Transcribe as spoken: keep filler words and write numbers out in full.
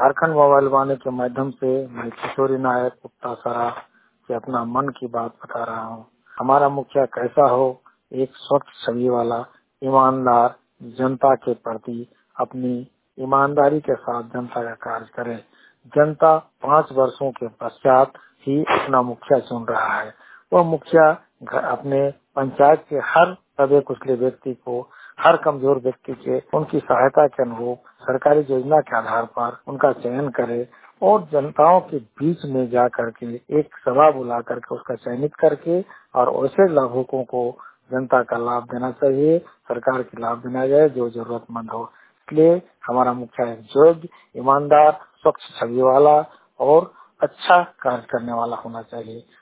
Jharkhand mobile वाणी के माध्यम से मैं किशोरी नायक उत्तासरा से अपना मन की बात बता रहा हूँ। हमारा मुखिया कैसा हो, एक स्वच्छ छवि वाला, ईमानदार, जनता के प्रति अपनी ईमानदारी के साथ जनता का कार्य करे। जनता पाँच वर्षों के पश्चात ही अपना मुखिया चुन रहा है। वह मुखिया अपने पंचायत के हर दबे कुचले व्यक्ति को, हर कमजोर व्यक्ति के उनकी सहायता के अनुरूप सरकारी योजना के आधार पर उनका चयन करे और जनताओं के बीच में जा करके एक सभा बुला करके उसका चयनित करके और ऐसे लाभुकों को जनता का लाभ देना चाहिए, सरकार के लाभ देना जाए जो जरूरतमंद हो। इसलिए हमारा मुखिया एक योग्य, ईमानदार, स्वच्छ छवि वाला और अच्छा कार्य करने वाला होना चाहिए।